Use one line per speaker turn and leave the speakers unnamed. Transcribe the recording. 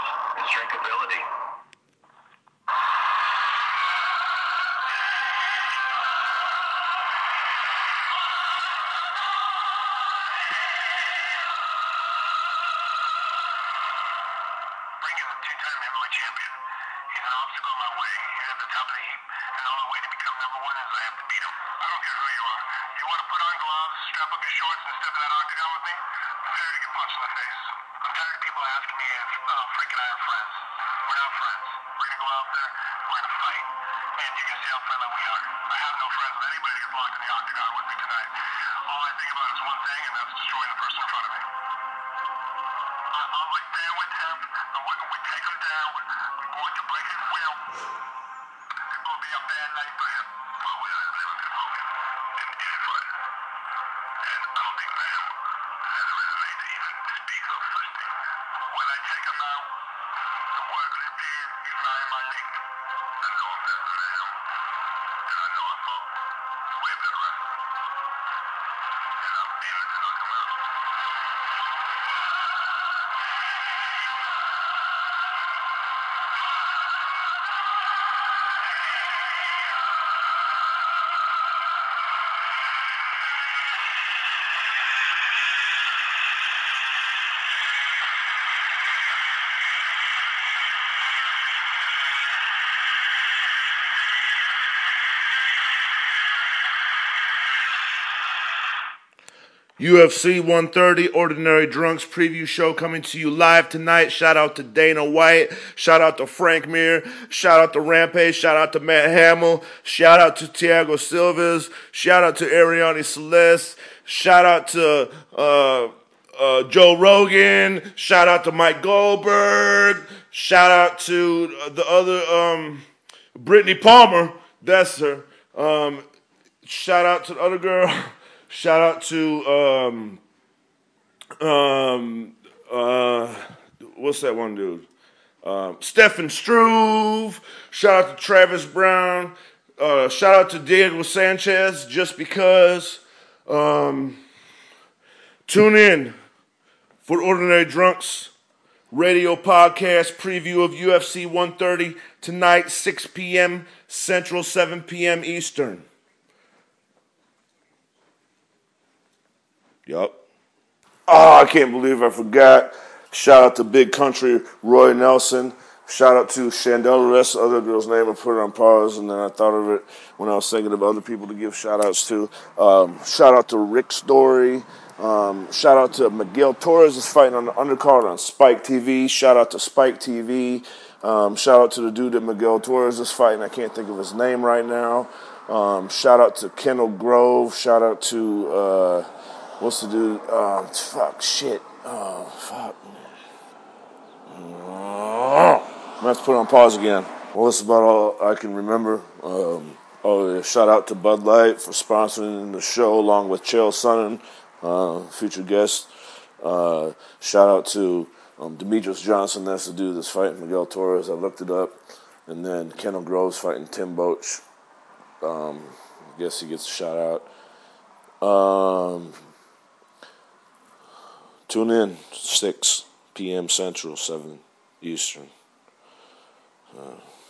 It's drinkability. Frank is a two-time heavyweight champion. He's an obstacle in my way. He's at the top of the heap, and the only way to become number one is I have to beat him. I don't care who you are. You want to put on gloves, strap up your shorts, and step in that octagon with me? Prepare to get punched in the face. I'm tired of people asking me if Frank and I are friends. We're not friends. We're going to go out there, we're going to fight, and you're going to see how friendly we are. I have no friends with anybody who gets locked in the octagon with me tonight. All I think about is one thing, and that's destroying the person in front of me. I'm right there with him, and we take him down. We're going to break his will. It's going to be a bad night for him. Well, we're going to live with Hogan in any fight. And I don't think Lamb has a resume to even speak of such things. When I take him out, the work he did behind my leg, I know I'm better than him. And I know I fought way better wrestler. And I'm aiming to knock him out.
UFC 130 Ordinary Drunks preview show coming to you live tonight. Shout out to Dana White. Shout out to Frank Mir. Shout out to Rampage. Shout out to Matt Hamill. Shout out to Thiago Silvas. Shout out to Ariane Celeste. Shout out to Joe Rogan. Shout out to Mike Goldberg. Shout out to the other Brittany Palmer. That's her. Shout out to the other girl. Shout out to what's that one dude? Stefan Struve. Shout out to Travis Brown. Shout out to Diego Sanchez. Just because. Tune in for Ordinary Drunks radio podcast preview of UFC 130 tonight, 6 p.m. Central, 7 p.m. Eastern. Yup. Oh, I can't believe I forgot. Shout out to Big Country Roy Nelson. Shout out to Chandela. That's the other girl's name. I put it on pause, and then I thought of it when I was thinking of other people to give shout outs to. Shout out to Rick Story. Shout out to Miguel Torres is fighting on the undercard on Spike TV. Shout out to Spike TV. Shout out to the dude that Miguel Torres is fighting. I can't think of his name right now. Shout out to Kendall Grove. Shout out to... what's the dude? Shit. Fuck. I'm going to have to put it on pause again. Well, that's about all I can remember. Shout out to Bud Light for sponsoring the show along with Chael Sonnen, featured guest. Shout out to Demetrius Johnson. That's the dude that's fighting Miguel Torres. I looked it up. And then Kendall Groves fighting Tim Boach. I guess he gets a shout out. Tune in, 6 p.m. Central, 7 Eastern.